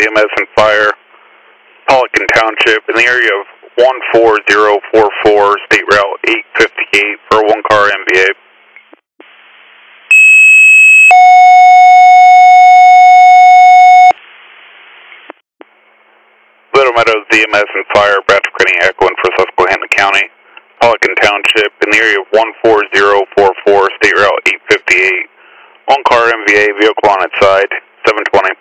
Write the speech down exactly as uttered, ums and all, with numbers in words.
E M S and fire, Pelican Township, in the area of one four zero four four, State Route eight fifty-eight for one car M V A. Little Meadows D M S and fire, Bradford County echoing for Susquehanna County, Pelican Township, in the area of one four zero four four, State Route eight fifty-eight. One car M V A, vehicle on its side, seven twenty.